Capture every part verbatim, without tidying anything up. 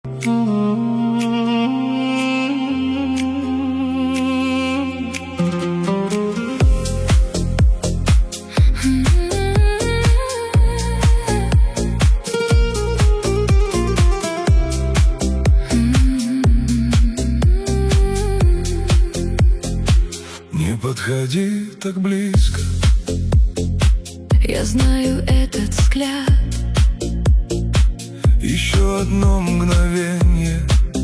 Не подходи так близко. Я знаю этот взгляд. Еще одно мгновение,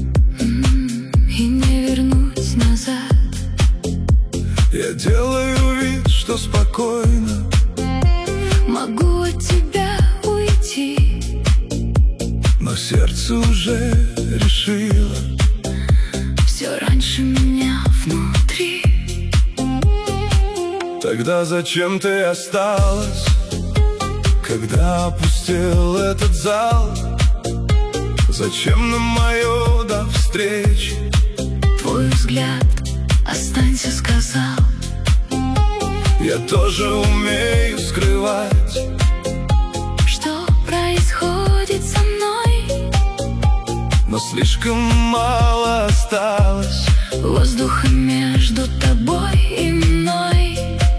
и не вернуть назад. я делаю вид, что спокойно Могу от тебя уйти, но сердце уже решило. все раньше меня внутри. Тогда зачем ты осталась, когда опустел этот зал? Зачем нам мое до встречи? Твой взгляд, останься, сказал. Я тоже умею скрывать, Что происходит со мной? но слишком мало осталось Воздуха между тобой и мной.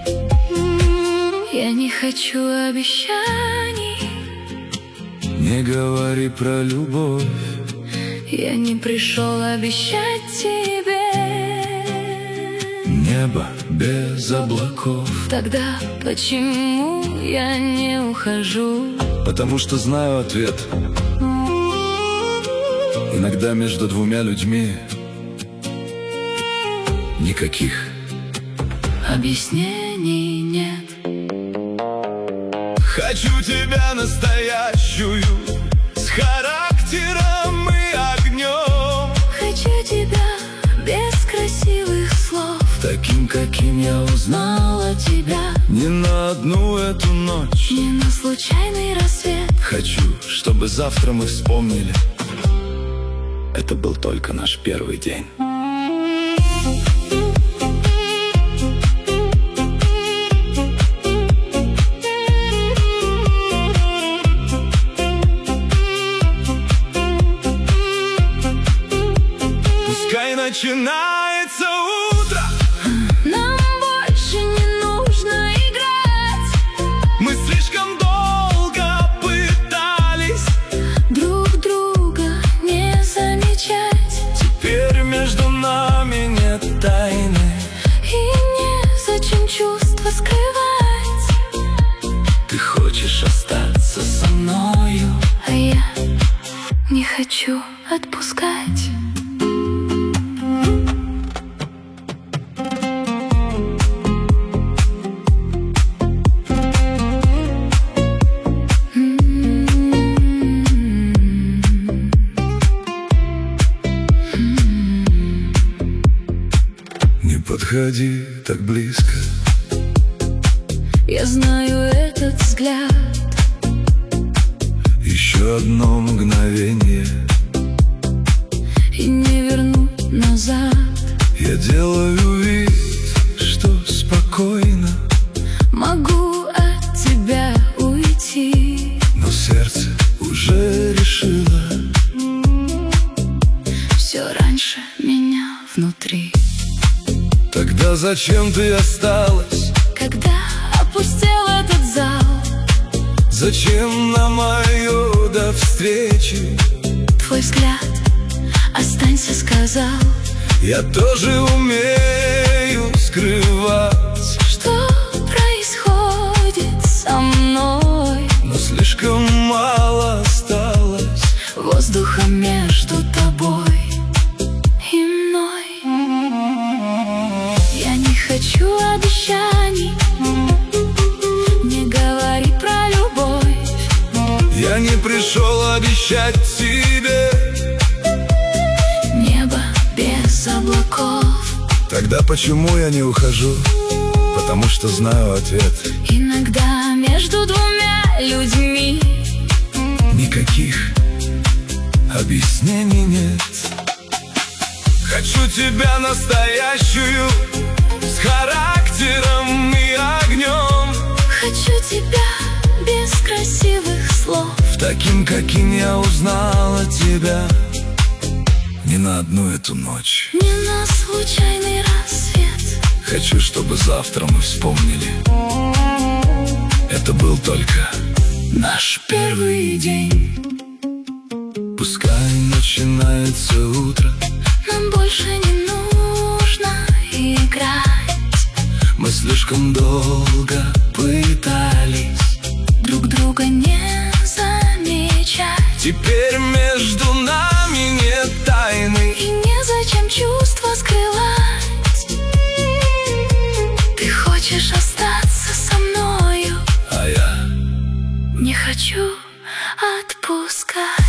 Я не хочу обещаний, Не говори про любовь. я не пришел обещать тебе. Небо без облаков. Тогда почему я не ухожу? Потому что знаю ответ. Иногда между двумя людьми никаких Объяснений нет. Хочу тебя настоящую, с характером и огнем, Хочу тебя без красивых слов, таким, каким я узнала тебя. Не на одну эту ночь, не на случайный рассвет. хочу, чтобы завтра мы вспомнили, это был только наш первый день. Пускай начинается утро, Нам больше не нужно играть, мы слишком долго пытались друг друга не замечать, теперь между нами нет тайны. и незачем чувства скрывать. Ты хочешь остаться со мною, А я не хочу отпускать. не подходи так близко. Я знаю этот взгляд. Еще одно мгновение, И не вернуть назад. я делаю вид, что спокойно, Могу от тебя уйти, но сердце уже решило. все раньше меня внутри. Тогда зачем ты осталась, Когда опустел этот зал, зачем на мою до встречи? твой взгляд, останься, сказал. Я тоже умею скрывать, Что происходит со мной? но слишком мало осталось Воздуха между тобой и мной. Я не хочу обещаний, не говори про любовь. Я не пришел обещать тебе. Небо без облаков. Тогда почему я не ухожу? Потому что знаю ответ. Иногда между двумя людьми Никаких объяснений нет. Хочу тебя настоящую, с характером и огнем, хочу тебя без красивых слов, таким, каким я узнала тебя. не на одну эту ночь, не на случайный рассвет. хочу, чтобы завтра мы вспомнили, это был только наш первый день. Пускай начинается утро, Нам больше не нужно играть. мы слишком долго пытались Друг друга не замечать. Теперь между нами нет тайны, И незачем чувства скрывать. Ты хочешь остаться со мною, а я не хочу отпускать.